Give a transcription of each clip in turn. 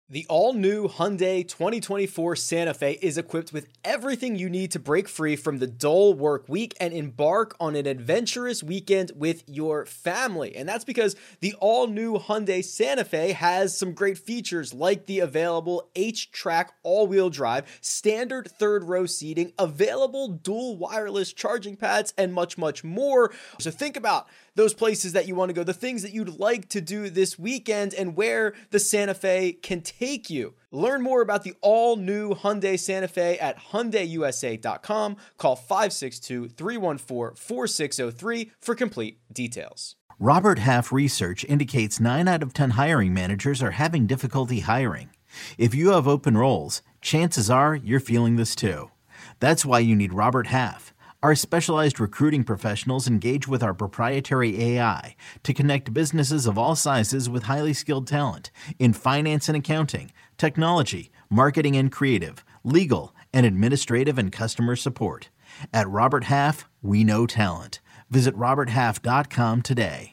The all-new Hyundai 2024 Santa Fe is equipped with everything you need to break free from the dull work week and embark on an adventurous weekend with your family. And that's because the all-new Hyundai Santa Fe has some great features like the available H-Track all-wheel drive, standard third-row seating, available dual wireless charging pads, and much, much more. So think about those places that you want to go, the things that you'd like to do this weekend, and where the Santa Fe can take you. Learn more about the all-new Hyundai Santa Fe at HyundaiUSA.com. Call 562-314-4603 for complete details. Robert Half research indicates 9 out of 10 hiring managers are having difficulty hiring. If you have open roles, chances are you're feeling this too. That's why you need Robert Half. Our specialized recruiting professionals engage with our proprietary AI to connect businesses of all sizes with highly skilled talent in finance and accounting, technology, marketing and creative, legal, and administrative and customer support. At Robert Half, we know talent. Visit roberthalf.com today.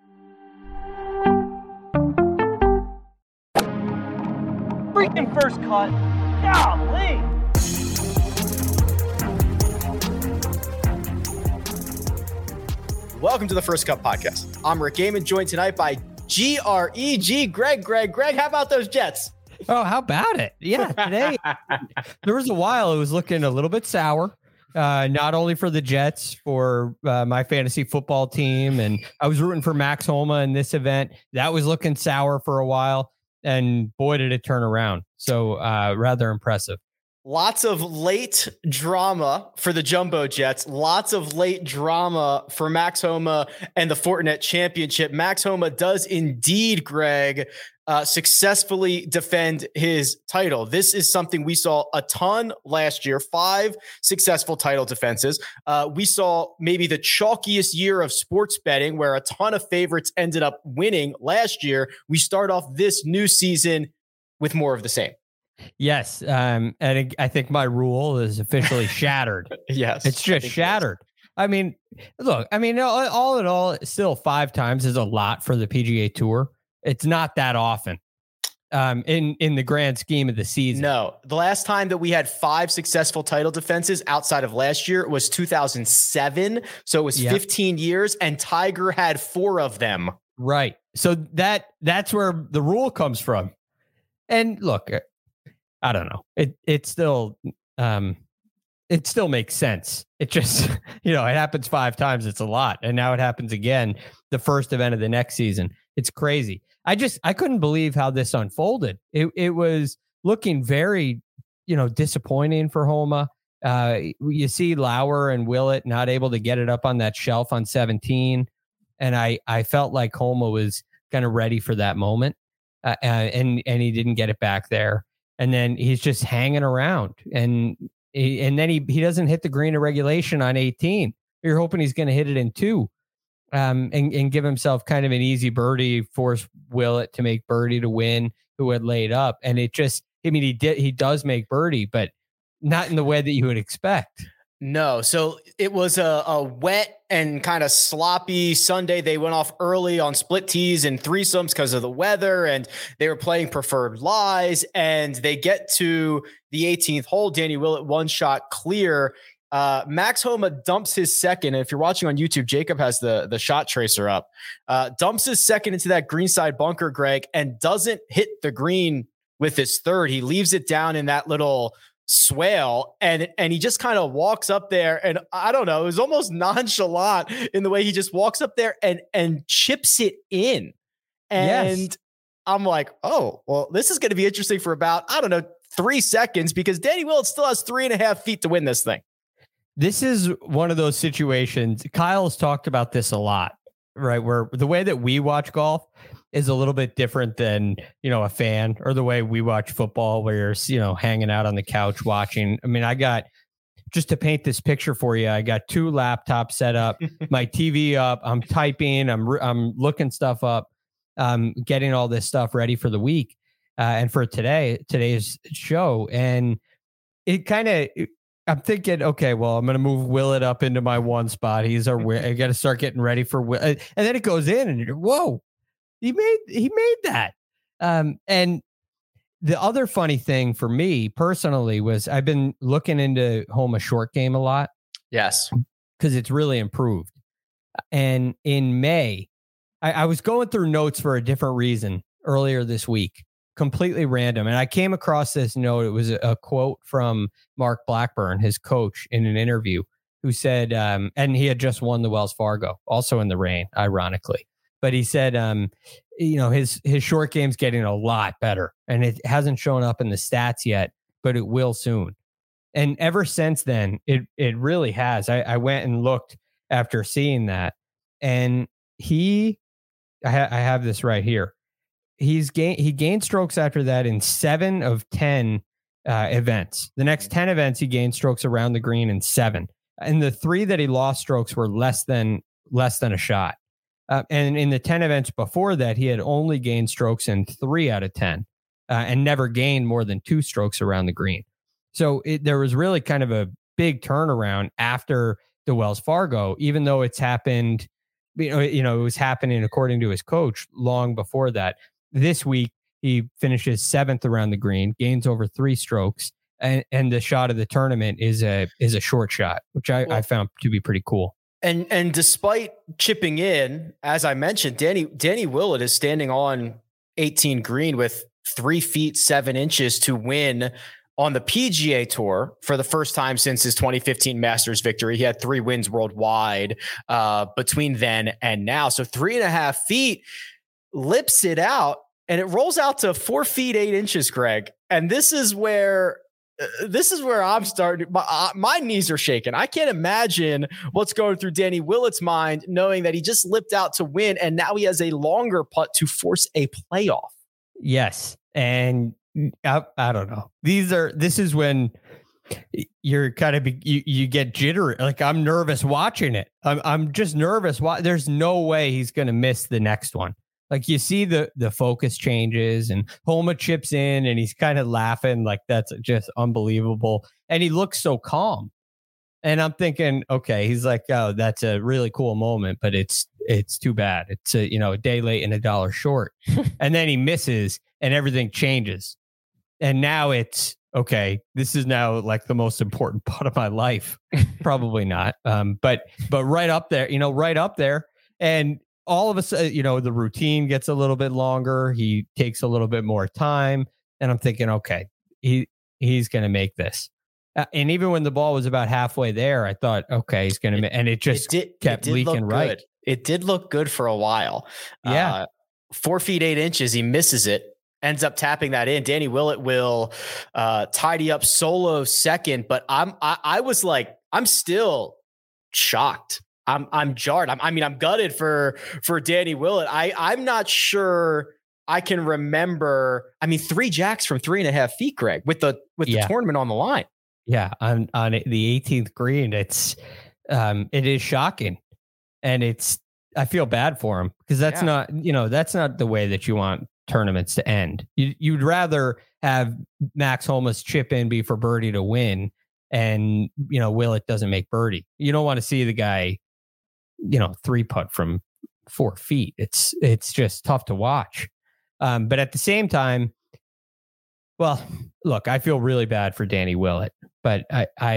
Freaking first cut. Golly. Welcome to the First Cut Podcast. I'm Rick Gaiman, joined tonight by GREG, Greg, how about those Jets? Oh, how about it? Yeah, today there was a while it was looking a little bit sour, not only for the Jets, for my fantasy football team, and I was rooting for Max Homa in this event. That was looking sour for a while, and boy, did it turn around. So rather impressive. Lots of late drama for the Jumbo Jets. Lots of late drama for Max Homa and the Fortinet Championship. Max Homa does indeed, Greg, successfully defend his title. This is something we saw a ton last year, 5 successful title defenses. We saw maybe the chalkiest year of sports betting where a ton of favorites ended up winning last year. We start off this new season with more of the same. Yes. And I think my rule is officially shattered. Yes. It's just shattered. I mean, look, all in all, still 5 times is a lot for the PGA Tour. It's not that often in the grand scheme of the season. No, the last time that we had 5 successful title defenses outside of last year was 2007. So it was 15 years and Tiger had 4 of them. Right. So that's where the rule comes from. And look, I don't know. It still makes sense. It just, it happens 5 times. It's a lot. And now it happens again, the first event of the next season. It's crazy. I couldn't believe how this unfolded. It was looking very, disappointing for Homa. You see Lauer and Willett not able to get it up on that shelf on 17. And I felt like Homa was kind of ready for that moment. And he didn't get it back there. And then he's just hanging around, and then he doesn't hit the green of regulation on 18. You're hoping he's going to hit it in 2, and give himself kind of an easy birdie, force Willett to make birdie to win, who had laid up. And it just, he does make birdie, but not in the way that you would expect. No. So it was a wet and kind of sloppy Sunday. They went off early on split tees and threesomes because of the weather, and they were playing preferred lies, and they get to the 18th hole. Danny Willett 1 shot clear. Max Homa dumps his second. And if you're watching on YouTube, Jacob has the shot tracer up, dumps his second into that greenside bunker, Greg, and doesn't hit the green with his third. He leaves it down in that little swale, and he just kind of walks up there, and I don't know, it was almost nonchalant in the way he just walks up there and chips it in. And yes. I'm like, oh, well, this is going to be interesting for about, 3 seconds, because Danny Willett still has 3.5 feet to win this thing. This is one of those situations. Kyle's talked about this a lot, right? Where the way that we watch golf is a little bit different than, a fan, or the way we watch football, where you're, hanging out on the couch watching. I mean, just to paint this picture for you, I got 2 laptops set up, my TV up, I'm typing, I'm looking stuff up, getting all this stuff ready for the week, and for today's show. And it kind of, I'm thinking, okay, well, I'm going to move Willett up into my 1 spot. I got to start getting ready for Will. And then it goes in, and you're, whoa, he made that. And the other funny thing for me personally was I've been looking into Homa short game a lot. Yes. Because it's really improved. And in May, I was going through notes for a different reason earlier this week, completely random. And I came across this note. It was a quote from Mark Blackburn, his coach, in an interview, who said, and he had just won the Wells Fargo, also in the rain, ironically. But he said, his short game's getting a lot better, and it hasn't shown up in the stats yet, but it will soon. And ever since then, it really has. I went and looked after seeing that, and I have this right here. He gained strokes after that in 7 of 10 events. The next 10 events, he gained strokes around the green in 7. And the 3 that he lost strokes were less than a shot. And in the 10 events before that, he had only gained strokes in 3 out of 10 and never gained more than 2 strokes around the green. So there was really kind of a big turnaround after the Wells Fargo, even though it's happened, it was happening according to his coach long before that. This week, he finishes 7th around the green, gains over 3 strokes, and the shot of the tournament is a short shot, which I found to be pretty cool. And despite chipping in, as I mentioned, Danny Willett is standing on 18 green with 3 feet 7 inches to win on the PGA Tour for the first time since his 2015 Masters victory. He had 3 wins worldwide between then and now. So 3.5 feet, lips it out, and it rolls out to 4 feet 8 inches, Greg. And this is where I'm starting. My knees are shaking. I can't imagine what's going through Danny Willett's mind, knowing that he just lipped out to win, and now he has a longer putt to force a playoff. Yes, and I don't know. This is when you're kind of you get jittery. Like, I'm nervous watching it. I'm just nervous. There's no way he's going to miss the next one. Like, you see the focus changes and Homa chips in and he's kind of laughing. Like, that's just unbelievable. And he looks so calm. And I'm thinking, okay, he's like, oh, that's a really cool moment, but it's too bad. It's a day late and $1 short. And then he misses and everything changes. And now it's, okay, this is now like the most important part of my life. Probably not. But right up there, right up there. And all of a sudden, the routine gets a little bit longer. He takes a little bit more time. And I'm thinking, okay, he's going to make this. And even when the ball was about halfway there, I thought, okay, he's going to, and it just kept leaking right. It did look good for a while. Yeah. 4 feet 8 inches. He misses it. Ends up tapping that in. Danny Willett will tidy up solo second, but I was like, I'm still shocked. I'm jarred. I'm gutted for Danny Willett. I'm not sure I can remember. 3 jacks from 3.5 feet, Greg, with the tournament on the line. Yeah, on the 18th green, it is shocking, and I feel bad for him because that's not the way that you want tournaments to end. You'd rather have Max Homa's chip in be for birdie to win, and Willett doesn't make birdie. You don't want to see the guy 3-putt from 4 feet. It's just tough to watch. But at the same time, well, look, I feel really bad for Danny Willett, but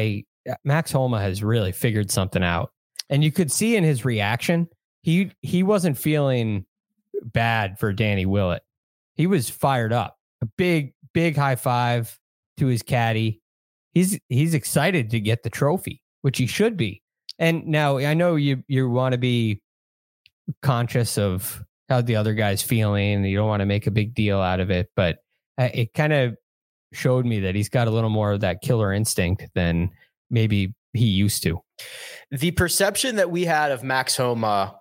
Max Homa has really figured something out, and you could see in his reaction, he wasn't feeling bad for Danny Willett. He was fired up. A big high five to his caddy. He's excited to get the trophy, which he should be. And now I know you want to be conscious of how the other guy's feeling. You don't want to make a big deal out of it, but it kind of showed me that he's got a little more of that killer instinct than maybe he used to. The perception that we had of Max Homa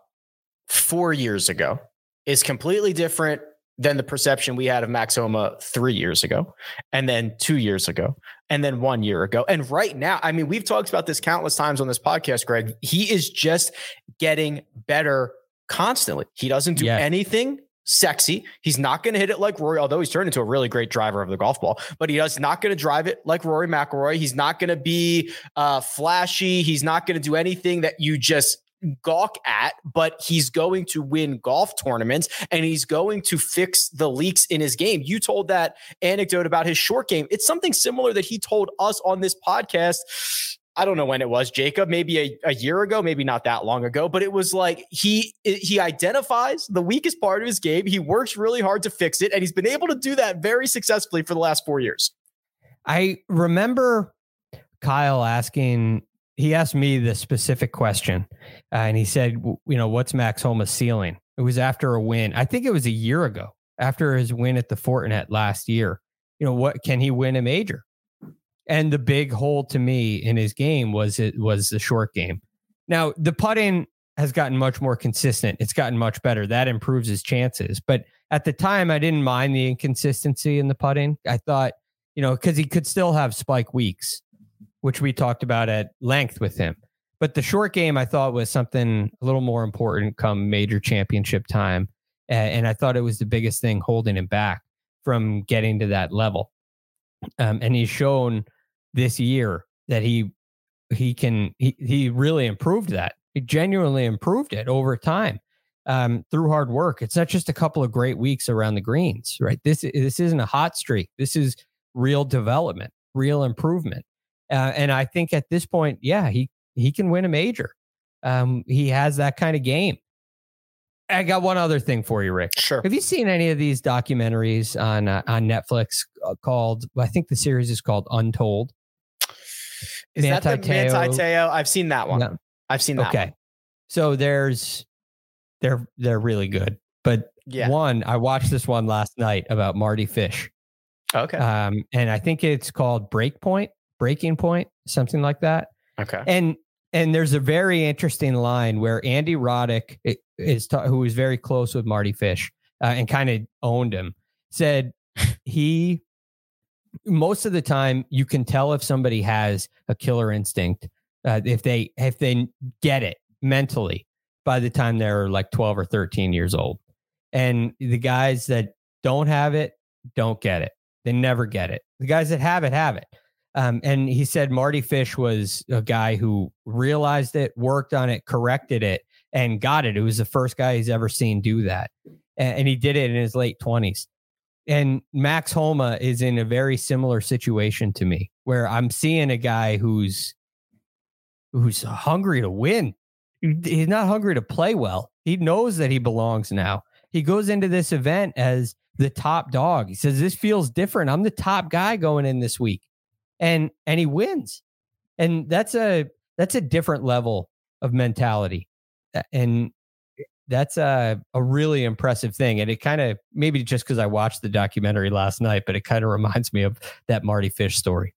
4 years ago is completely different than the perception we had of Max Homa 3 years ago, and then 2 years ago, and then 1 year ago. And right now, we've talked about this countless times on this podcast, Greg. He is just getting better constantly. He doesn't do anything sexy. He's not going to hit it like Rory, although he's turned into a really great driver of the golf ball, but he's not going to drive it like Rory McIlroy. He's not going to be flashy. He's not going to do anything that you just gawk at, but he's going to win golf tournaments and he's going to fix the leaks in his game. You told that anecdote about his short game. It's something similar that he told us on this podcast. I don't know when it was, Jacob, maybe a year ago, maybe not that long ago, but it was like he identifies the weakest part of his game. He works really hard to fix it, and he's been able to do that very successfully for the last 4 years. I remember Kyle he asked me the specific question, and he said, what's Max Homa's ceiling? It was after a win. I think it was a year ago, after his win at the Fortinet last year. What can he win a major? And the big hole to me in his game was the short game. Now, the putting has gotten much more consistent. It's gotten much better. That improves his chances. But at the time, I didn't mind the inconsistency in the putting. I thought, because he could still have spike weeks, which we talked about at length with him. But the short game, I thought, was something a little more important come major championship time. And I thought it was the biggest thing holding him back from getting to that level. And he's shown this year that he really improved that. He genuinely improved it over time through hard work. It's not just a couple of great weeks around the greens, right? This isn't a hot streak. This is real development, real improvement. And I think at this point, he can win a major. He has that kind of game. I got one other thing for you, Rick. Sure. Have you seen any of these documentaries on Netflix called, I think the series is called Untold? Is that the Manti Te'o? I've seen that one. Yeah. I've seen that one. So they're really good. But one, I watched this one last night about Marty Fish. Okay. And I think it's called Breaking Point, something like that. Okay. And there's a very interesting line where Andy Roddick who was very close with Marty Fish and kind of owned him, said most of the time you can tell if somebody has a killer instinct if they get it mentally by the time they're like 12 or 13 years old. And the guys that don't have it don't get it. They never get it. The guys that have it. And he said Marty Fish was a guy who realized it, worked on it, corrected it, and got it. It was the first guy he's ever seen do that. And he did it in his late 20s. And Max Homa is in a very similar situation to me, where I'm seeing a guy who's hungry to win. He's not hungry to play well. He knows that he belongs now. He goes into this event as the top dog. He says, this feels different. I'm the top guy going in this week. And he wins. And that's a different level of mentality. And that's a really impressive thing. And it kind of, maybe just because I watched the documentary last night, but it kind of reminds me of that Marty Fish story.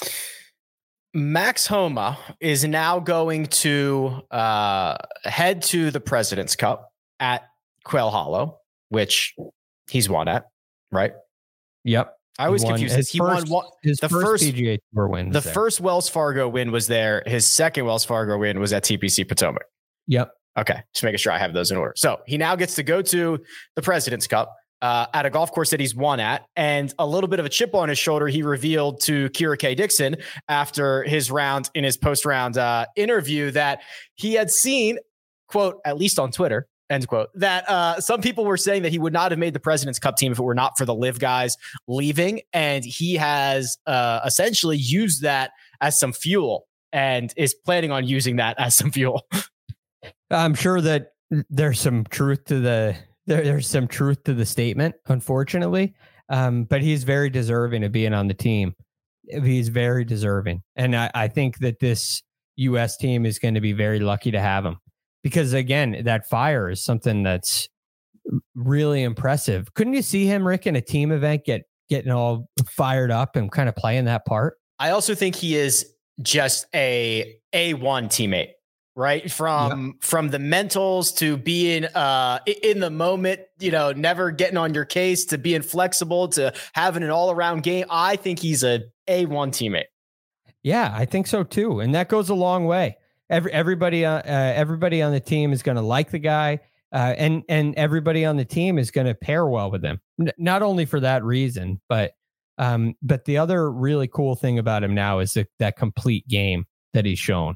Max Homa is now going to head to the President's Cup at Quail Hollow, which he's won at, right? Yep. I always confuse this. He won the first PGA Tour win. The first Wells Fargo win was there. His second Wells Fargo win was at TPC Potomac. Yep. Okay. Just making sure I have those in order. So he now gets to go to the President's Cup at a golf course that he's won at. And a little bit of a chip on his shoulder, he revealed to Kira K. Dixon after his round in his post-round interview that he had seen, quote, at least on Twitter, end quote, that some people were saying that he would not have made the President's Cup team if it were not for the live guys leaving. And he has essentially used that as some fuel and is planning on using that as some fuel. I'm sure that there's some truth to there's some truth to the statement, unfortunately. But he's very deserving of being on the team. He's very deserving. And I think that this U.S. team is going to be very lucky to have him. Because again, that fire is something that's really impressive. Couldn't you see him, Rick, in a team event getting all fired up and kind of playing that part? I also think he is just a A1 teammate, right? From the mentals to being in the moment, never getting on your case, to being flexible, to having an all-around game. I think he's a A1 teammate. Yeah, I think so too. And that goes a long way. Everybody on the team is going to like the guy, and everybody on the team is going to pair well with him. Not only for that reason, but the other really cool thing about him now is that complete game that he's shown.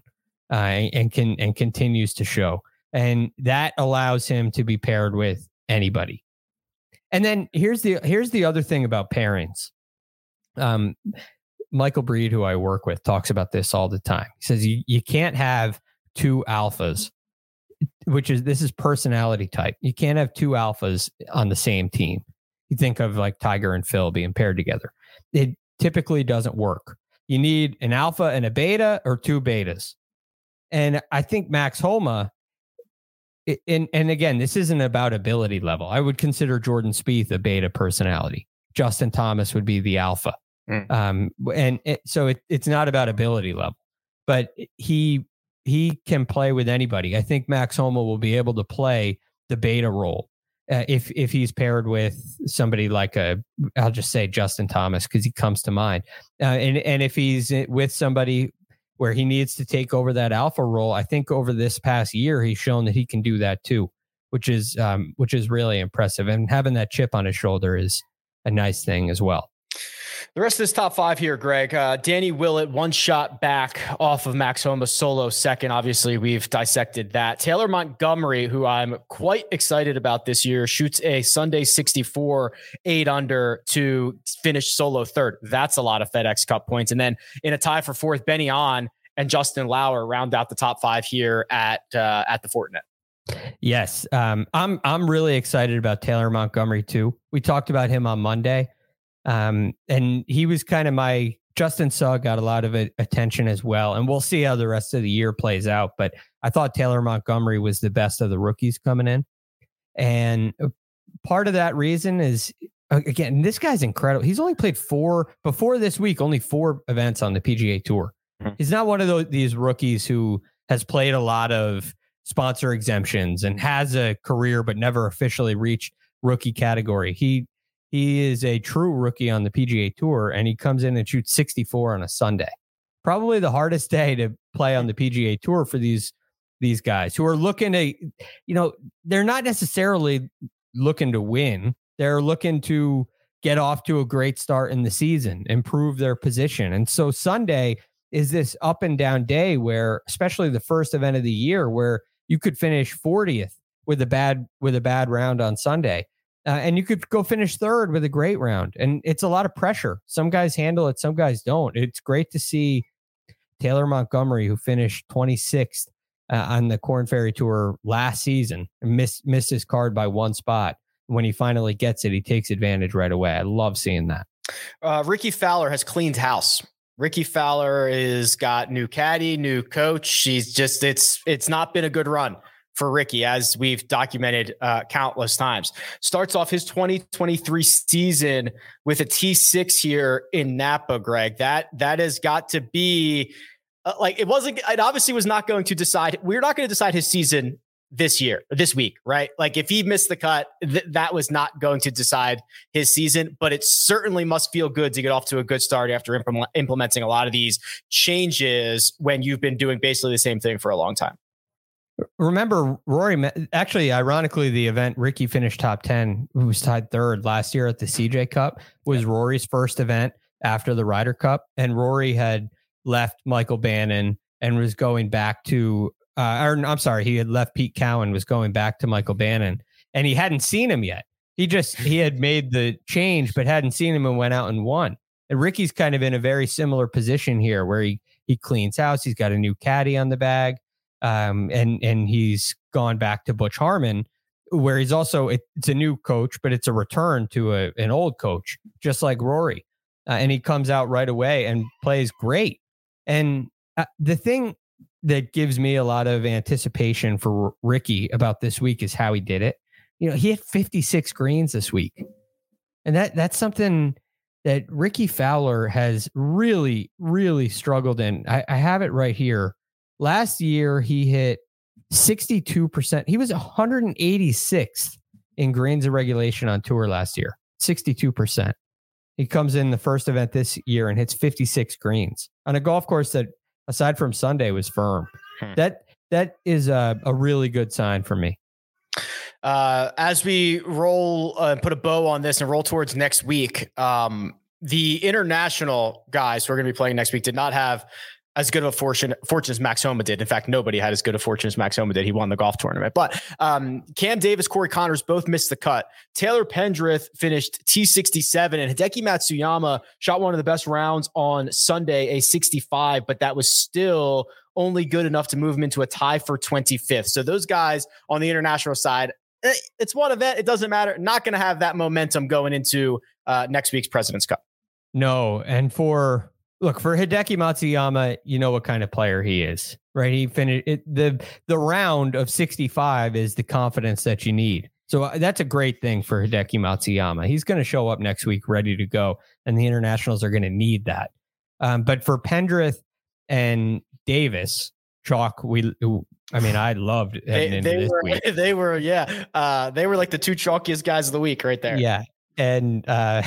and continues to show. And that allows him to be paired with anybody. And then here's the other thing about pairings. Michael Breed, who I work with, talks about this all the time. He says you can't have two alphas, this is personality type. You can't have two alphas on the same team. You think of like Tiger and Phil being paired together. It typically doesn't work. You need an alpha and a beta or two betas. And I think Max Homa, and again, this isn't about ability level. I would consider Jordan Spieth a beta personality. Justin Thomas would be the alpha. So it's not about ability level, but he can play with anybody. I think Max Homa will be able to play the beta role if he's paired with somebody like I'll just say Justin Thomas because he comes to mind. And if he's with somebody where he needs to take over that alpha role, I think over this past year he's shown that he can do that too, which is really impressive. And having that chip on his shoulder is a nice thing as well. The rest of this top five here, Greg, Danny Willett, one shot back off of Max Homa's solo second. Obviously, we've dissected that. Taylor Montgomery, who I'm quite excited about this year, shoots a Sunday 64, 8 under to finish solo third. That's a lot of FedEx Cup points. And then in a tie for fourth, Benny On and Justin Lauer round out the top five here at the Fortinet. Yes, I'm really excited about Taylor Montgomery too. We talked about him on Monday. And he was kind of Justin Suh got a lot of attention as well. And we'll see how the rest of the year plays out. But I thought Taylor Montgomery was the best of the rookies coming in. And part of that reason is, again, this guy's incredible. He's only played before this week, only 4 events on the PGA Tour. He's not one of these rookies who has played a lot of sponsor exemptions and has a career, but never officially reached rookie category. He is a true rookie on the PGA Tour, and he comes in and shoots 64 on a Sunday. Probably the hardest day to play on the PGA Tour for these guys who are looking to, they're not necessarily looking to win. They're looking to get off to a great start in the season, improve their position. And so Sunday is this up and down day where, especially the first event of the year, where you could finish 40th with a bad round on Sunday. And you could go finish third with a great round. And it's a lot of pressure. Some guys handle it, some guys don't. It's great to see Taylor Montgomery, who finished 26th on the Korn Ferry Tour last season, and missed his card by 1 spot. When he finally gets it, he takes advantage right away. I love seeing that. Ricky Fowler has cleaned house. Ricky Fowler has got new caddy, new coach. It's not been a good run for Ricky, as we've documented countless times. Starts off his 2023 season with a T6 here in Napa, Greg. That has got to be it obviously was not going to decide. We're not going to decide his season this week, right? Like if he missed the cut, that was not going to decide his season, but it certainly must feel good to get off to a good start after implementing a lot of these changes when you've been doing basically the same thing for a long time. Remember, Rory, actually, ironically, the event Ricky finished top 10, who was tied third last year at the CJ Cup, was Rory's first event after the Ryder Cup. And Rory had left Michael Bannon and was going back to, he had left Pete Cowan, was going back to Michael Bannon, and he hadn't seen him yet. He had made the change, but hadn't seen him and went out and won. And Ricky's kind of in a very similar position here where he cleans house. He's got a new caddy on the bag. And he's gone back to Butch Harmon, where he's also, it's a new coach, but it's a return to an old coach, just like Rory. And he comes out right away and plays great. And the thing that gives me a lot of anticipation for Ricky about this week is how he did it. He hit 56 greens this week. And that's something that Ricky Fowler has really, really struggled in. I have it right here. Last year, he hit 62%. He was 186th in greens of regulation on tour last year, 62%. He comes in the first event this year and hits 56 greens on a golf course that, aside from Sunday, was firm. That is a really good sign for me. As we roll, put a bow on this and roll towards next week, the international guys who are going to be playing next week did not have as good of a fortune as Max Homa did. In fact, nobody had as good a fortune as Max Homa did. He won the golf tournament. But Cam Davis, Corey Connors both missed the cut. Taylor Pendrith finished T67, and Hideki Matsuyama shot one of the best rounds on Sunday, a 65, but that was still only good enough to move him into a tie for 25th. So those guys on the international side, it's one event. It doesn't matter. Not going to have that momentum going into next week's President's Cup. No. And for Hideki Matsuyama, you know what kind of player he is, right? He finished the round of 65 is the confidence that you need. So that's a great thing for Hideki Matsuyama. He's going to show up next week ready to go, and the internationals are going to need that. But for Pendrith and Davis, Chalk, I loved heading into this week. They were like the two chalkiest guys of the week right there. Yeah. And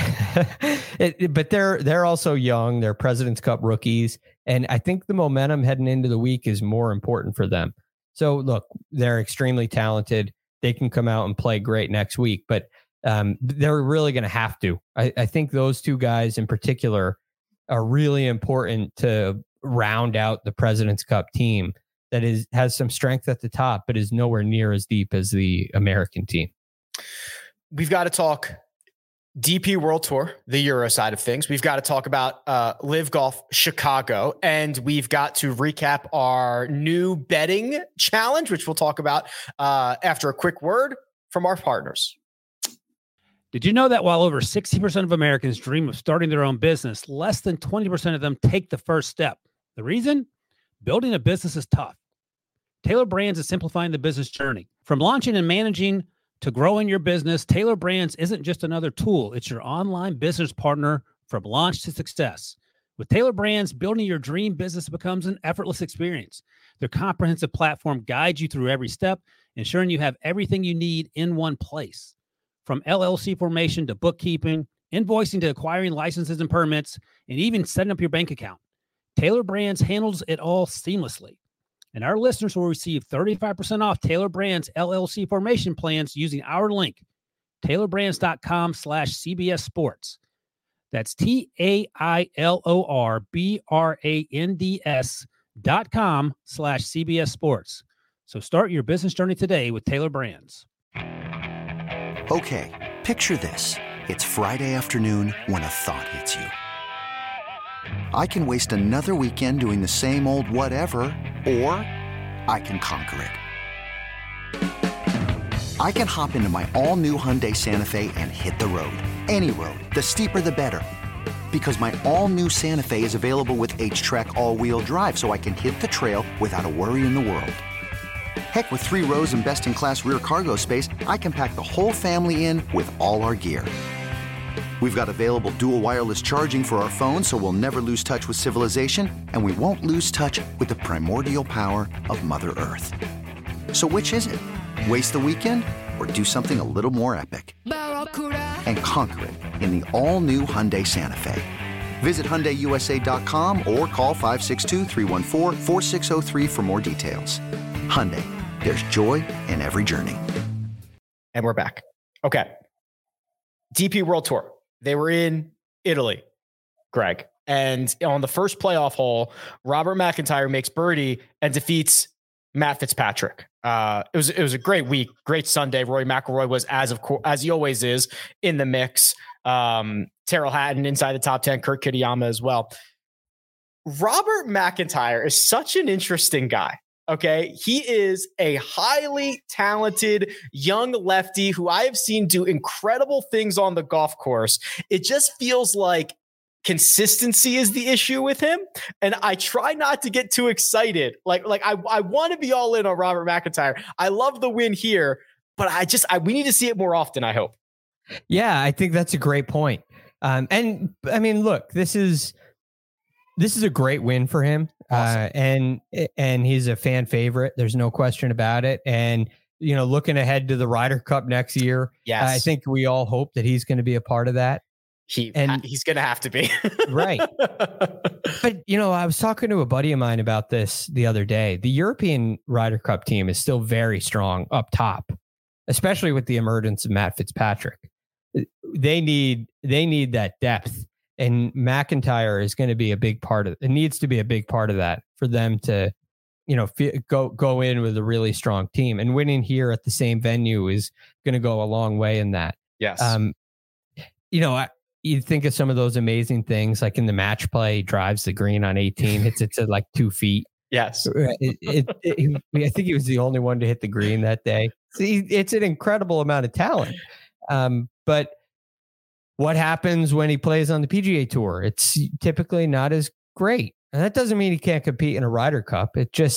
but they're also young. They're President's Cup rookies, and I think the momentum heading into the week is more important for them. So look, they're extremely talented. They can come out and play great next week, but they're really going to have to. I think those two guys in particular are really important to round out the President's Cup team that has some strength at the top, but is nowhere near as deep as the American team. We've got to talk DP World Tour, the Euro side of things. We've got to talk about Live Golf Chicago, and we've got to recap our new betting challenge, which we'll talk about after a quick word from our partners. Did you know that while over 60% of Americans dream of starting their own business, less than 20% of them take the first step? The reason? Building a business is tough. Taylor Brands is simplifying the business journey. From launching and managing to growing your business, Taylor Brands isn't just another tool. It's your online business partner from launch to success. With Taylor Brands, building your dream business becomes an effortless experience. Their comprehensive platform guides you through every step, ensuring you have everything you need in one place. From LLC formation to bookkeeping, invoicing to acquiring licenses and permits, and even setting up your bank account, Taylor Brands handles it all seamlessly. And our listeners will receive 35% off Taylor Brands LLC formation plans using our link, taylorbrands.com/CBS Sports. That's TAILORBRANDS.com/CBS Sports. So start your business journey today with Taylor Brands. Okay, picture this. It's Friday afternoon when a thought hits you. I can waste another weekend doing the same old whatever, or I can conquer it. I can hop into my all-new Hyundai Santa Fe and hit the road. Any road. The steeper, the better. Because my all-new Santa Fe is available with H-Track all-wheel drive, so I can hit the trail without a worry in the world. Heck, with 3 rows and best-in-class rear cargo space, I can pack the whole family in with all our gear. We've got available dual wireless charging for our phones, so we'll never lose touch with civilization, and we won't lose touch with the primordial power of Mother Earth. So which is it? Waste the weekend or do something a little more epic? And conquer it in the all-new Hyundai Santa Fe. Visit HyundaiUSA.com or call 562-314-4603 for more details. Hyundai, there's joy in every journey. And we're back. Okay. DP World Tour. They were in Italy, Greg. And on the first playoff hole, Robert McIntyre makes birdie and defeats Matt Fitzpatrick. It was a great week, great Sunday. Rory McIlroy was, as he always is, in the mix. Tyrrell Hatton inside the top 10, Kurt Kitayama as well. Robert McIntyre is such an interesting guy. Okay. He is a highly talented young lefty who I have seen do incredible things on the golf course. It just feels like consistency is the issue with him. And I try not to get too excited. Like I want to be all in on Robert McIntyre. I love the win here, but we need to see it more often, I hope. Yeah, I think that's a great point. And I mean, look, this is a great win for him. Awesome. And he's a fan favorite. There's no question about it. And, you know, looking ahead to the Ryder Cup next year, yes. I think we all hope that he's going to be a part of that. He's going to have to be. Right. But, you know, I was talking to a buddy of mine about this the other day. The European Ryder Cup team is still very strong up top, especially with the emergence of Matt Fitzpatrick. They need that depth. And McIntyre is going to be a big part of it. Needs to be a big part of that for them to, go in with a really strong team, and winning here at the same venue is going to go a long way in that. Yes. You think of some of those amazing things, like in the match play, he drives the green on 18, hits it to like 2 feet. Yes. I think he was the only one to hit the green that day. See, it's an incredible amount of talent. But what happens when he plays on the PGA Tour? It's typically not as great. And that doesn't mean he can't compete in a Ryder Cup.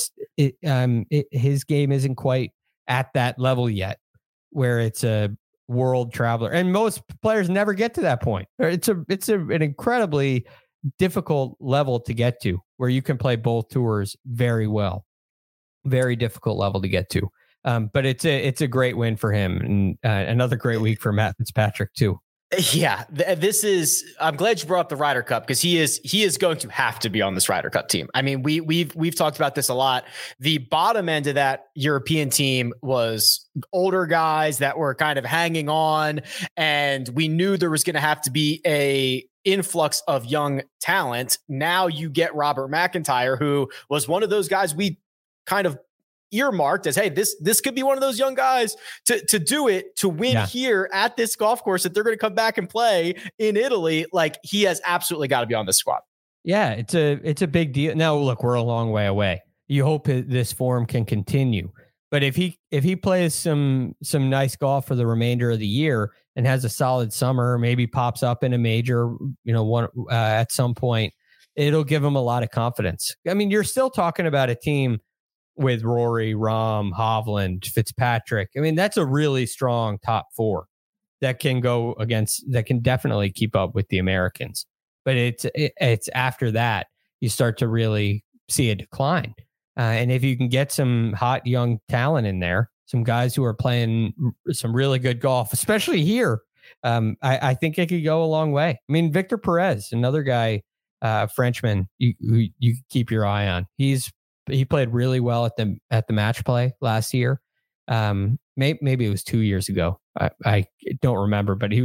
His game isn't quite at that level yet, where it's a world traveler. And most players never get to that point. It's an incredibly difficult level to get to, where you can play both tours very well. Very difficult level to get to. But it's a great win for him, and another great week for Matt Fitzpatrick too. Yeah, I'm glad you brought up the Ryder Cup, because he is going to have to be on this Ryder Cup team. I mean, we've talked about this a lot. The bottom end of that European team was older guys that were kind of hanging on, and we knew there was going to have to be a influx of young talent. Now you get Robert McIntyre, who was one of those guys we kind of earmarked as, hey, this could be one of those young guys to do it, to win here at this golf course that they're going to come back and play in Italy. Like, he has absolutely got to be on this squad. Yeah, it's a big deal. Now, look, we're a long way away. You hope this form can continue, but if he plays some nice golf for the remainder of the year and has a solid summer, maybe pops up in a major, at some point, it'll give him a lot of confidence. I mean, you're still talking about a team with Rory, Rahm, Hovland, Fitzpatrick. I mean, that's a really strong top 4 that can definitely keep up with the Americans. But it's after that you start to really see a decline. And if you can get some hot young talent in there, some guys who are playing some really good golf, especially here, I think it could go a long way. I mean, Victor Perez, another guy, Frenchman, you keep your eye on. He played really well at the match play last year. Maybe it was 2 years ago. I don't remember, but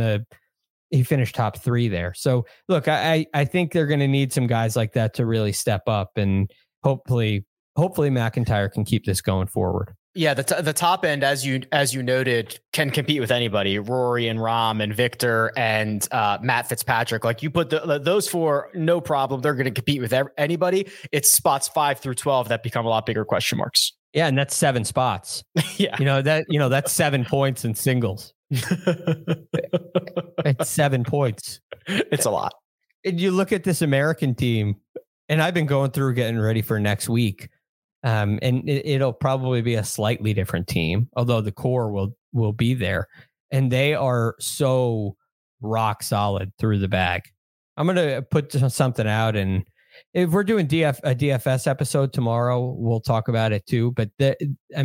he finished top 3 there. So look, I think they're going to need some guys like that to really step up, and hopefully McIntyre can keep this going forward. Yeah, the top end, as you noted, can compete with anybody. Rory and Rahm and Victor and Matt Fitzpatrick. Like, you put those 4, no problem. They're going to compete with anybody. It's spots 5 through 12 that become a lot bigger question marks. Yeah, and that's 7 spots. Yeah, that's 7 points in singles. It's 7 points. It's a lot. And you look at this American team, and I've been going through getting ready for next week. And it'll probably be a slightly different team, although the core will be there. And they are so rock solid through the bag. I'm going to put something out, and if we're doing a DFS episode tomorrow, we'll talk about it too. But they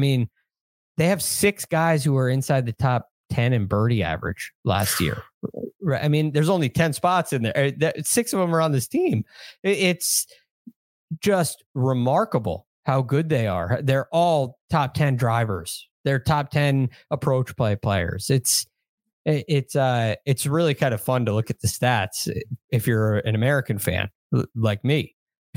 have 6 guys who are inside the top 10 in birdie average last year. I mean, there's only 10 spots in there. 6 of them are on this team. It's just remarkable how good they are. They're all top 10 drivers. They're top 10 approach play players. It's really kind of fun to look at the stats if you're an American fan like me.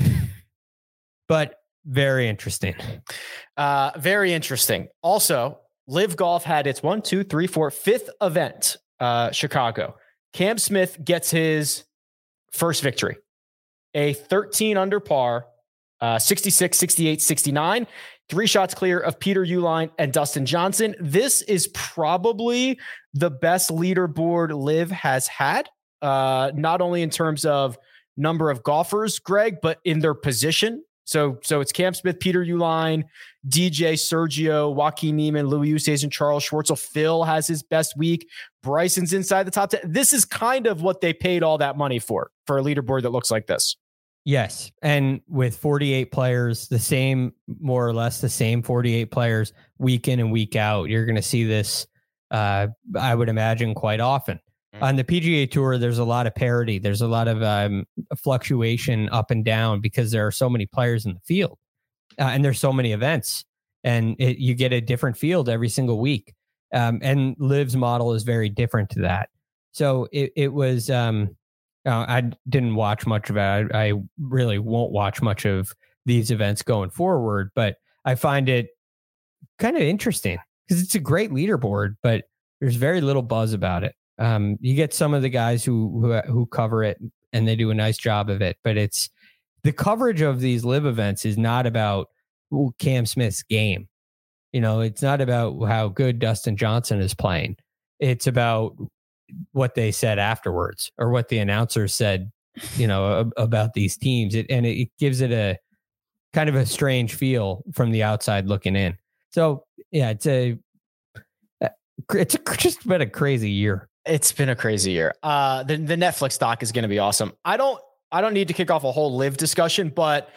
But very interesting. Very interesting. Also, Live Golf had its 5th event, Chicago. Cam Smith gets his first victory, a 13 under par, 66, 68, 69, 3 shots clear of Peter Uihlein and Dustin Johnson. This is probably the best leaderboard Liv has had, not only in terms of number of golfers, Greg, but in their position. So it's Cam Smith, Peter Uihlein, DJ, Sergio, Joaquin Niemann, Louis Oosthuizen, Charles Schwartzel. Phil has his best week. Bryson's inside the top 10. This is kind of what they paid all that money for a leaderboard that looks like this. Yes. And with 48 players, more or less the same 48 players week in and week out, you're going to see this, I would imagine, quite often. On the PGA Tour, there's a lot of parity. There's a lot of fluctuation up and down because there are so many players in the field and there's so many events, and you get a different field every single week. And Liv's model is very different to that. So it was I didn't watch much of it. I really won't watch much of these events going forward, but I find it kind of interesting because it's a great leaderboard, but there's very little buzz about it. You get some of the guys who cover it and they do a nice job of it, but it's the coverage of these live events is not about Cam Smith's game. It's not about how good Dustin Johnson is playing. It's about what they said afterwards or what the announcers said, about these teams. It gives it a kind of a strange feel from the outside looking in. So yeah, it's just been a crazy year. It's been a crazy year. The Netflix doc is going to be awesome. I don't need to kick off a whole live discussion, but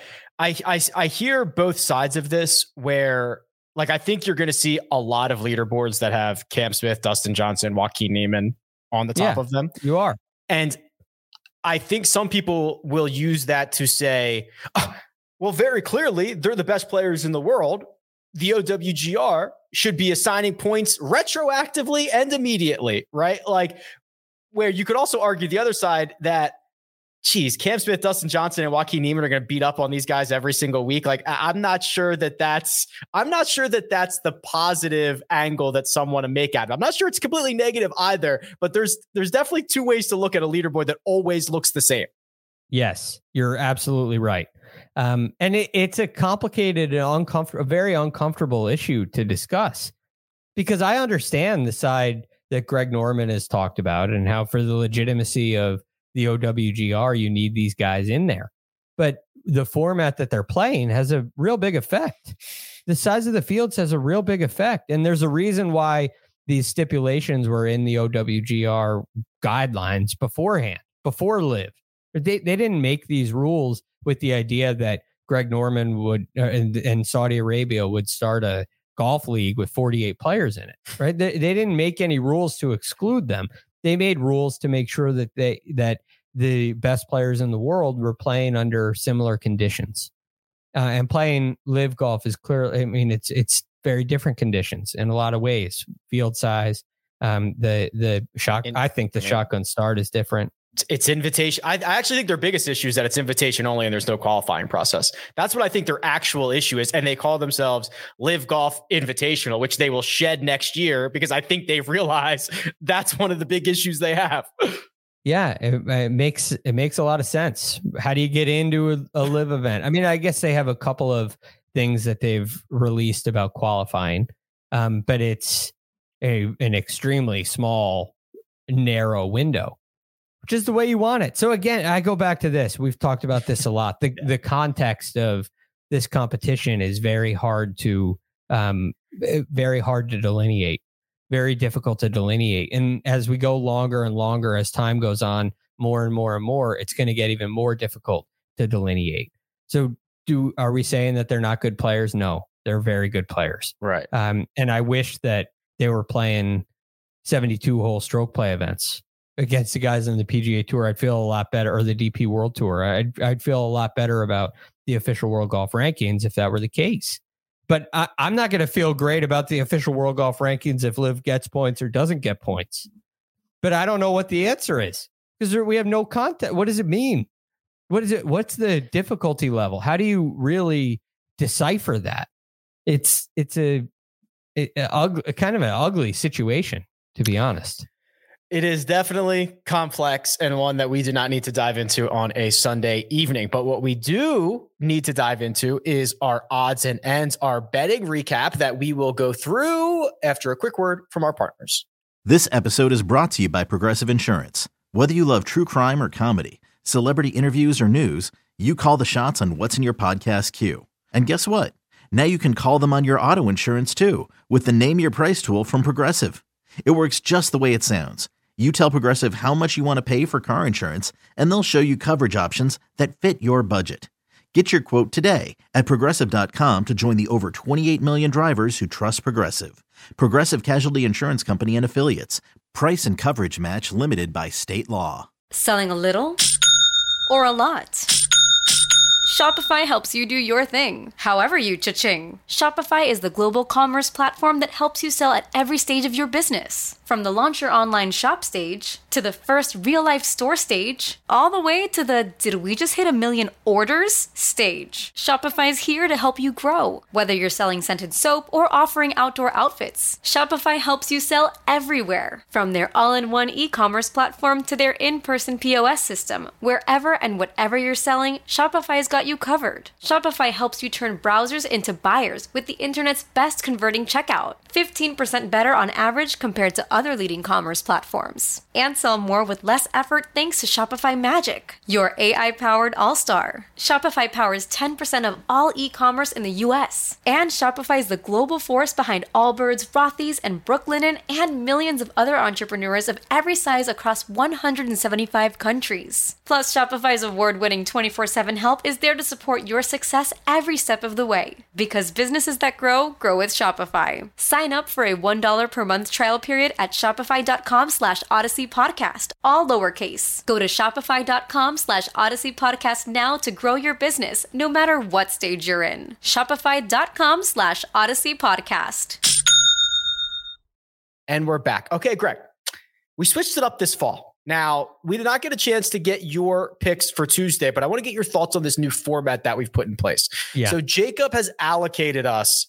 I hear both sides of this where, like, I think you're going to see a lot of leaderboards that have Cam Smith, Dustin Johnson, Joaquin Niemann on the top of them. You are. And I think some people will use that to say, well, very clearly, they're the best players in the world. The OWGR should be assigning points retroactively and immediately, right? Like, where you could also argue the other side that, geez, Cam Smith, Dustin Johnson, and Joaquin Niemann are going to beat up on these guys every single week. Like, I'm not sure that that's the positive angle that some want to make at it. I'm not sure it's completely negative either, but there's definitely two ways to look at a leaderboard that always looks the same. Yes, you're absolutely right. And it's a complicated and a very uncomfortable issue to discuss, because I understand the side that Greg Norman has talked about and how for the legitimacy of the OWGR, you need these guys in there. But the format that they're playing has a real big effect. The size of the fields has a real big effect. And there's a reason why these stipulations were in the OWGR guidelines beforehand, before live. They didn't make these rules with the idea that Greg Norman would and Saudi Arabia would start a golf league with 48 players in it, right? They didn't make any rules to exclude them. They made rules to make sure that the best players in the world were playing under similar conditions. And playing live golf is clearly, I mean, it's very different conditions in a lot of ways. Field size, the shot. I think the shotgun start is different. It's invitation. I actually think their biggest issue is that it's invitation only and there's no qualifying process. That's what I think their actual issue is. And they call themselves Live Golf Invitational, which they will shed next year because I think they realize that's one of the big issues they have. Yeah, it makes a lot of sense. How do you get into a live event? I mean, I guess they have a couple of things that they've released about qualifying, but it's an extremely small, narrow window, which is the way you want it. So again, I go back to this. We've talked about this a lot. The context of this competition is very hard to delineate, very difficult to delineate. And as we go longer and longer, as time goes on, more and more and more, it's going to get even more difficult to delineate. So are we saying that they're not good players? No, they're very good players. Right. And I wish that they were playing 72-hole stroke play events against the guys on the PGA Tour. I'd feel a lot better, or the DP World Tour. I'd feel a lot better about the official World Golf Rankings if that were the case. But I'm not going to feel great about the official World Golf Rankings if Liv gets points or doesn't get points. But I don't know what the answer is because we have no context. What does it mean? What is it? What's the difficulty level? How do you really decipher that? It's a kind of an ugly situation, to be honest. It is definitely complex and one that we do not need to dive into on a Sunday evening. But what we do need to dive into is our odds and ends, our betting recap that we will go through after a quick word from our partners. This episode is brought to you by Progressive Insurance. Whether you love true crime or comedy, celebrity interviews or news, you call the shots on what's in your podcast queue. And guess what? Now you can call them on your auto insurance too with the Name Your Price tool from Progressive. It works just the way it sounds. You tell Progressive how much you want to pay for car insurance, and they'll show you coverage options that fit your budget. Get your quote today at Progressive.com to join the over 28 million drivers who trust Progressive. Progressive Casualty Insurance Company and Affiliates. Price and coverage match limited by state law. Selling a little or a lot? Shopify helps you do your thing, however you cha-ching. Shopify is the global commerce platform that helps you sell at every stage of your business. From the launch your online shop stage, to the first real-life store stage, all the way to the did we just hit 1 million orders stage. Shopify is here to help you grow. Whether you're selling scented soap or offering outdoor outfits, Shopify helps you sell everywhere. From their all-in-one e-commerce platform to their in-person POS system, wherever and whatever you're selling, Shopify's got you covered. Shopify helps you turn browsers into buyers with the internet's best converting checkout, 15% better on average compared to other leading commerce platforms. And sell more with less effort thanks to Shopify Magic, your AI-powered all-star. Shopify powers 10% of all e-commerce in the US. And Shopify is the global force behind Allbirds, Rothy's, and Brooklinen, and millions of other entrepreneurs of every size across 175 countries. Plus, Shopify's award-winning 24/7 help is there to support your success every step of the way. Because businesses that grow, grow with Shopify. Sign up for a $1 per month trial period at shopify.com/Odyssey Podcast, all lowercase. Go to shopify.com/Odyssey Podcast now to grow your business, no matter what stage you're in. Shopify.com/Odyssey Podcast. And we're back. Okay, Greg, we switched it up this fall. Now, we did not get a chance to get your picks for Tuesday, but I want to get your thoughts on this new format that we've put in place. Yeah. So Jacob has allocated us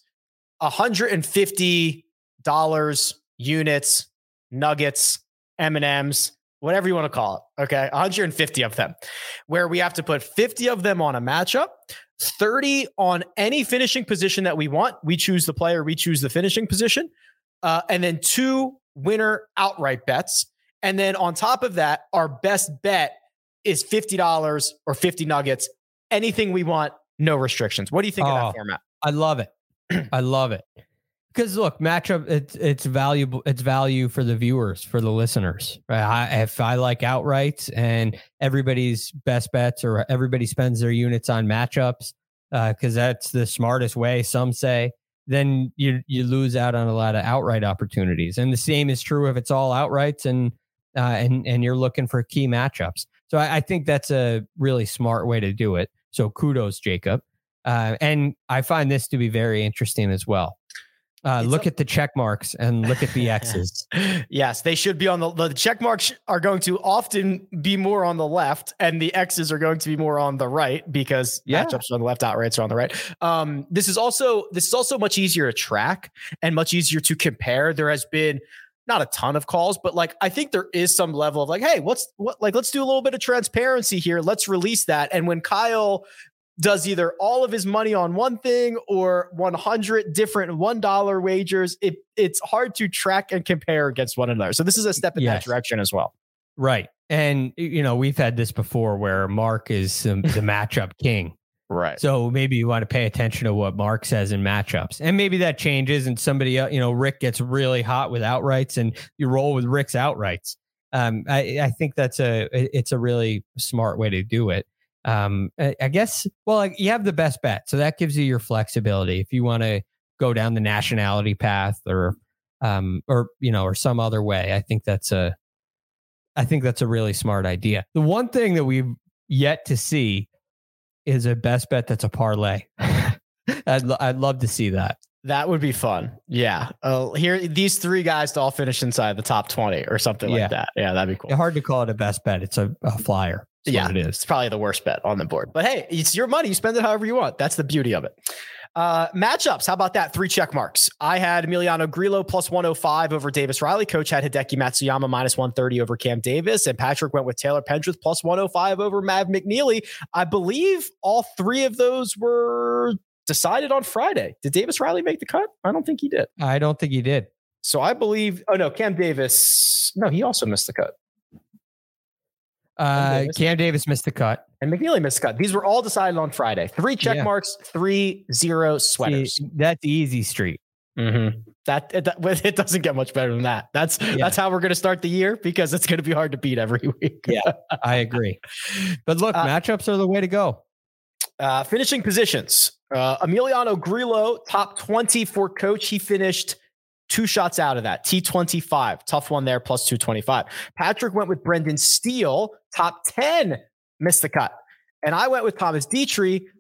$150 units, nuggets, M&Ms, whatever you want to call it. Okay. 150 of them, where we have to put 50 of them on a matchup, 30 on any finishing position that we want. We choose the player, we choose the finishing position, and then 2 winner outright bets. And then on top of that, our best bet is $50 or 50 nuggets, anything we want, no restrictions. What do you think of that format? I love it. I love it. Because look, matchup, it's valuable. It's value for the viewers, for the listeners. Right? If I like outrights and everybody's best bets, or everybody spends their units on matchups, because that's the smartest way, some say, then you lose out on a lot of outright opportunities. And the same is true if it's all outrights and you're looking for key matchups. So I think that's a really smart way to do it. So kudos, Jacob. And I find this to be very interesting as well. Look at the check marks and look at the X's. Yes, they should be on the check marks are going to often be more on the left, and the X's are going to be more on the right because matchups are on the left, outrights are on the right. This is also much easier to track and much easier to compare. There has been not a ton of calls, but like I think there is some level of like, hey, let's do a little bit of transparency here. Let's release that. And when Kyle does either all of his money on one thing or 100 different $1 wagers, it's hard to track and compare against one another. So this is a step in that direction as well. Right. And, we've had this before where Mark is the matchup king. Right. So maybe you want to pay attention to what Mark says in matchups. And maybe that changes and somebody, Rick gets really hot with outrights and you roll with Rick's outrights. I think it's a really smart way to do it. I guess, you have the best bet. So that gives you your flexibility. If you want to go down the nationality path or some other way, I think that's a really smart idea. The one thing that we've yet to see is a best bet that's a parlay. I'd love to see that. That would be fun. Yeah. Here, these 3 guys to all finish inside the top 20 or something like that. Yeah, that'd be cool. It's hard to call it a best bet. It's a flyer. It is. It's probably the worst bet on the board. But hey, it's your money. You spend it however you want. That's the beauty of it. Matchups. How about that? 3 check marks. I had Emiliano Grillo plus 105 over Davis Riley. Coach had Hideki Matsuyama minus 130 over Cam Davis. And Patrick went with Taylor Pendrith plus 105 over Mav McNeely. I believe all 3 of those were decided on Friday. Did Davis Riley make the cut? I don't think he did. I don't think he did. So I believe, Cam Davis. No, he also missed the cut. Cam Davis missed the cut. And McNeely missed the cut. These were all decided on Friday. 3 check marks, 3 0 sweaters. See, that's easy street. Mm-hmm. It doesn't get much better than that. That's how we're going to start the year because it's going to be hard to beat every week. Yeah, I agree. But look, matchups are the way to go. Finishing positions. Emiliano Grillo, top 20 for Coach. He finished 2 shots out of that. T25. Tough one there, plus 225. Patrick went with Brendan Steele, top 10, missed the cut. And I went with Thomas Dietrich,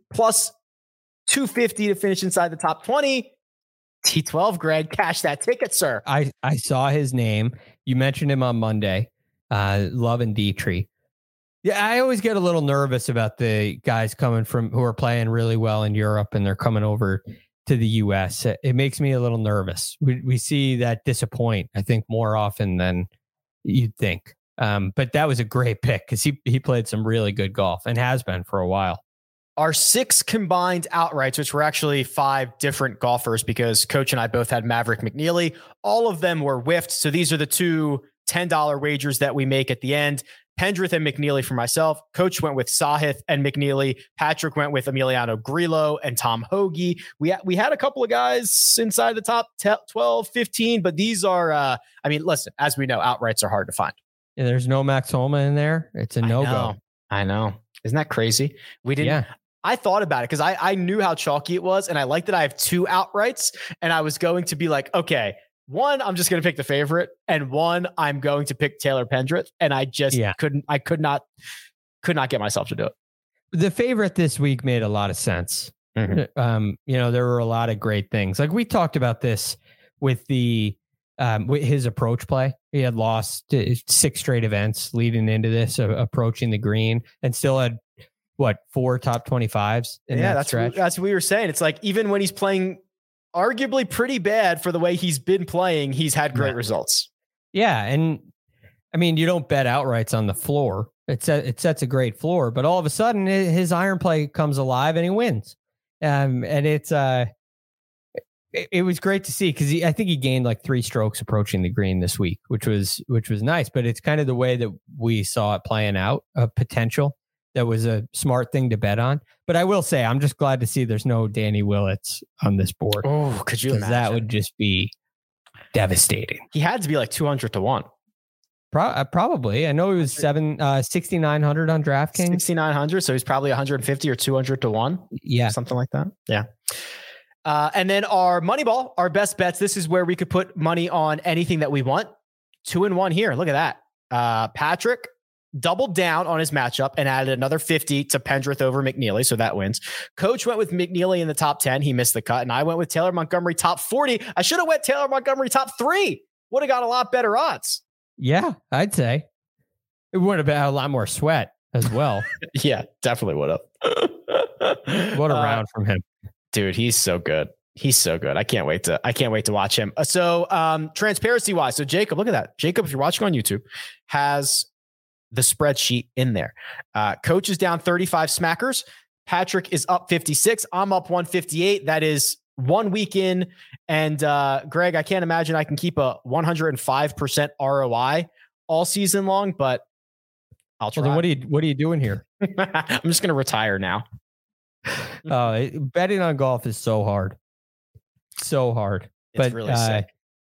plus 250 to finish inside the top 20. T12, Greg, cash that ticket, sir. I saw his name. You mentioned him on Monday. Love and Dietrich. Yeah, I always get a little nervous about the guys coming from who are playing really well in Europe and they're coming over to the US. It makes me a little nervous. We see that disappoint, I think, more often than you'd think. But that was a great pick because he played some really good golf and has been for a while. Our 6 combined outrights, which were actually 5 different golfers because Coach and I both had Maverick McNeely. All of them were whiffed. So these are the 2 $10 wagers that we make at the end. Pendrith and McNeely for myself. Coach went with Sahith and McNeely. Patrick went with Emiliano Grillo and Tom Hoagie. We had a couple of guys inside the top 12, 15, but these are, listen, as we know, outrights are hard to find. Yeah, there's no Max Homa in there. It's a no-go. I know. Isn't that crazy? We didn't. Yeah. I thought about it because I knew how chalky it was, and I liked that I have 2 outrights, and I was going to be like, okay, one, I'm just going to pick the favorite, and one, I'm going to pick Taylor Pendrith, and I just could not get myself to do it. The favorite this week made a lot of sense. Mm-hmm. There were a lot of great things. Like we talked about this with with his approach play. He had lost 6 straight events leading into this, approaching the green, and still had 4 top 25s in that stretch? That's what we were saying. It's like, even when he's playing arguably pretty bad for the way he's been playing, he's had great results. Yeah. And I mean, you don't bet outrights on the floor. It sets a great floor, but all of a sudden his iron play comes alive and he wins. And it was great to see because I think he gained like 3 strokes approaching the green this week, which was nice, but it's kind of the way that we saw it playing out, a potential. That was a smart thing to bet on. But I will say, I'm just glad to see there's no Danny Willits on this board. Oh, could you imagine? That would just be devastating. He had to be like 200 to 1. Probably. I know he was 6,900 on DraftKings. 6,900. So he's probably 150 or 200 to 1. Yeah. Something like that. Yeah. And then our money ball, our best bets. This is where we could put money on anything that we want. 2-1 here. Look at that. Patrick doubled down on his matchup and added another 50 to Pendrith over McNeely. So that wins. Coach went with McNeely in the top 10. He missed the cut. And I went with Taylor Montgomery top 40. I should have went Taylor Montgomery top 3. Would have got a lot better odds. Yeah, I'd say it would have been a lot more sweat as well. Yeah, definitely would have. What a round from him. Dude, he's so good. He's so good. I can't wait to watch him. So transparency wise, so Jacob, look at that. Jacob, if you're watching on YouTube, has the spreadsheet in there. Coach is down 35 smackers. Patrick is up 56. I'm up 158. That is 1 week in. And Greg, I can't imagine I can keep a 105% ROI all season long, but I'll try. Well, then what are you doing here? I'm just going to retire now. Betting on golf is so hard. So hard. It's really sick.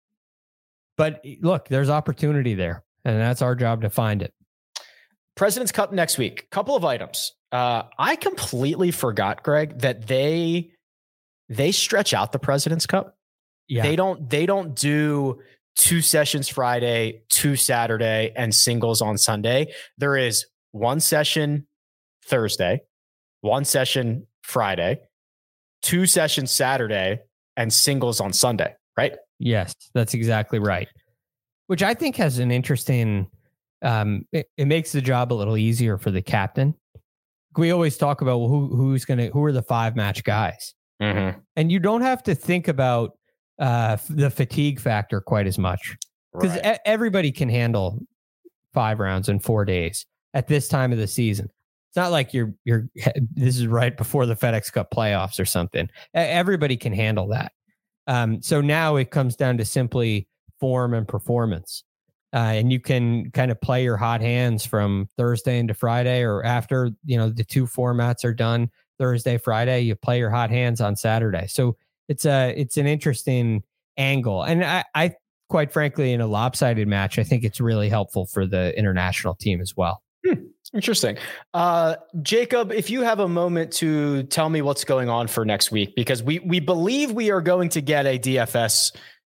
But look, there's opportunity there, and that's our job to find it. President's Cup next week. Couple of items. I completely forgot, Greg, that they stretch out the President's Cup. Yeah. They don't do 2 sessions Friday, 2 Saturday, and singles on Sunday. There is 1 session Thursday, 1 session Friday, 2 sessions Saturday, and singles on Sunday, right? Yes, that's exactly right. Which I think has an interesting, it makes the job a little easier for the captain. We always talk about who are the 5 match guys. Mm-hmm. And you don't have to think about the fatigue factor quite as much because everybody can handle 5 rounds in 4 days at this time of the season. It's not like this is right before the FedEx Cup playoffs or something. Everybody can handle that. So now it comes down to simply form and performance. And you can kind of play your hot hands from Thursday into Friday, or after, the 2 formats are done, Thursday, Friday, you play your hot hands on Saturday. So it's an interesting angle. And I quite frankly, in a lopsided match, I think it's really helpful for the international team as well. Interesting. Jacob, if you have a moment to tell me what's going on for next week, because we believe we are going to get a DFS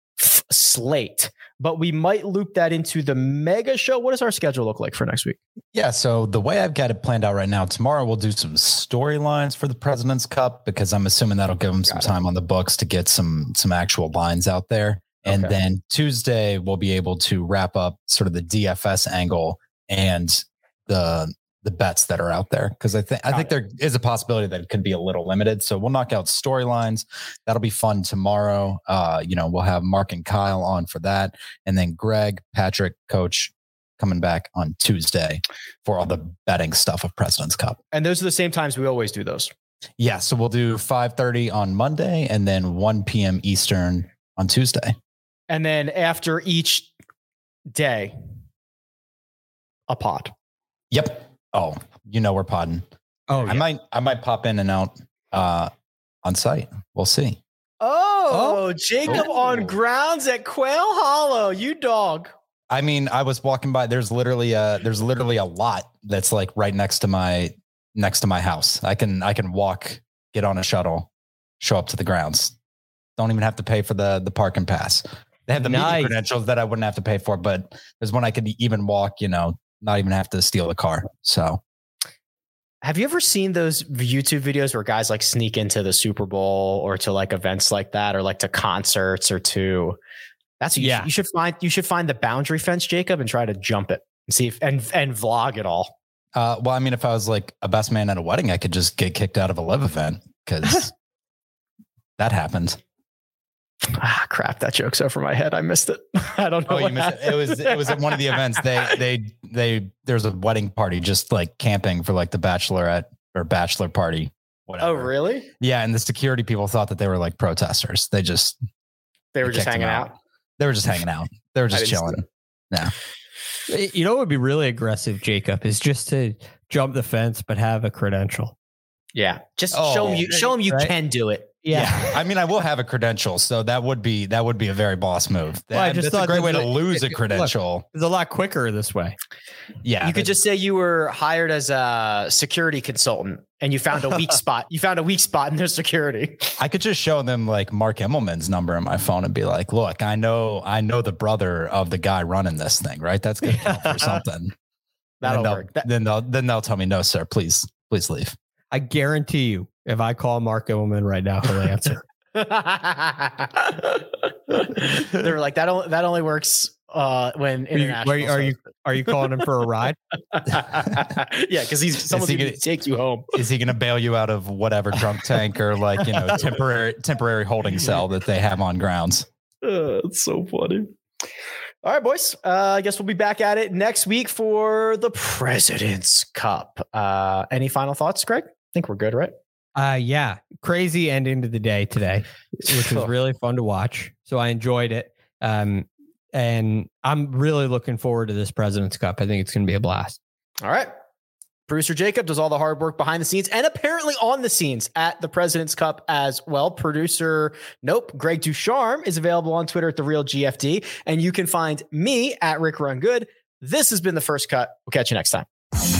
slate, but we might loop that into the mega show. What does our schedule look like for next week? Yeah, so the way I've got it planned out right now, tomorrow we'll do some storylines for the President's Cup, because I'm assuming that'll give them some time on the books to get some actual lines out there. And then Tuesday we'll be able to wrap up sort of the DFS angle and the bets that are out there, because I think there is a possibility that it could be a little limited. So we'll knock out storylines. That'll be fun tomorrow. We'll have Mark and Kyle on for that, and then Greg, Patrick, Coach coming back on Tuesday for all the betting stuff of President's Cup. And those are the same times we always do those. Yeah, so we'll do 5:30 on Monday and then 1 p.m. Eastern on Tuesday. And then after each day, a pod. Yep. Oh, we're podding. Oh, yeah. I might pop in and out on site. We'll see. Jacob on grounds at Quail Hollow. You dog. I mean, I was walking by. There's literally a lot that's like right next to my house. I can walk, get on a shuttle, show up to the grounds. Don't even have to pay for the parking pass. They have the meeting credentials that I wouldn't have to pay for, but there's one I could even walk, not even have to steal the car. So have you ever seen those YouTube videos where guys like sneak into the Super Bowl or to like events like that, or like to concerts or to, that's what you should find the boundary fence, Jacob, and try to jump it and see if, and vlog it all. Well, I mean, if I was like a best man at a wedding, I could just get kicked out of a live event, because that happened. Crap, that joke's over my head. I missed it. I don't know. You missed it. It was at one of the events. There's a wedding party, just like camping for like the bachelorette or bachelor party. Whatever. Oh, really? Yeah. And the security people thought that they were like protesters. They were just hanging out. They were just hanging out. They were just chilling. Yeah. You know what would be really aggressive, Jacob, is just to jump the fence, but have a credential. Yeah. Just show them you can do it. Yeah. I mean, I will have a credential, so that would be a very boss move. Well, that's a great way to lose a credential. Look, it's a lot quicker this way. Yeah. You could just say you were hired as a security consultant and you found a weak spot. You found a weak spot in their security. I could just show them like Mark Immelman's number on my phone and be like, look, I know the brother of the guy running this thing, right? That's going to count for something. That'll work. Then they'll tell me, no, sir, please leave. I guarantee you, if I call Mark Immelman right now, he'll answer. They were like, that only works when international. Are you calling him for a ride? Yeah, because someone's going to take you home. Is he going to bail you out of whatever drunk tank or like temporary holding cell that they have on grounds? It's so funny. All right, boys. I guess we'll be back at it next week for the President's Cup. Any final thoughts, Greg? I think we're good, right? Yeah. Crazy ending to the day today, which was really fun to watch. So I enjoyed it. And I'm really looking forward to this President's Cup. I think it's going to be a blast. All right. Producer Jacob does all the hard work behind the scenes and apparently on the scenes at the President's Cup as well. Producer Greg Ducharme is available on Twitter at TheRealGFD. And you can find me at Rick Run Good. This has been The First Cut. We'll catch you next time.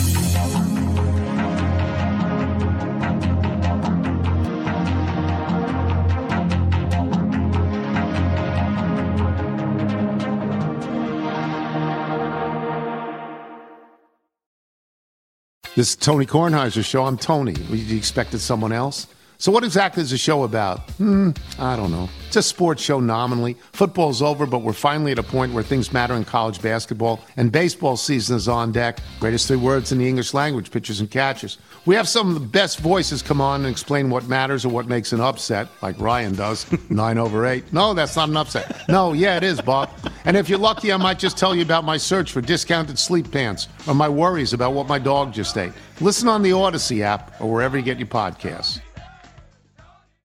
This is Tony Kornheiser's show. I'm Tony. You expected someone else? So what exactly is the show about? I don't know. It's a sports show nominally. Football's over, but we're finally at a point where things matter in college basketball, and baseball season is on deck. Greatest 3 words in the English language, pitchers and catchers. We have some of the best voices come on and explain what matters or what makes an upset, like Ryan does. 9/8. No, that's not an upset. No, yeah, it is, Bob. And if you're lucky, I might just tell you about my search for discounted sleep pants or my worries about what my dog just ate. Listen on the Odyssey app or wherever you get your podcasts.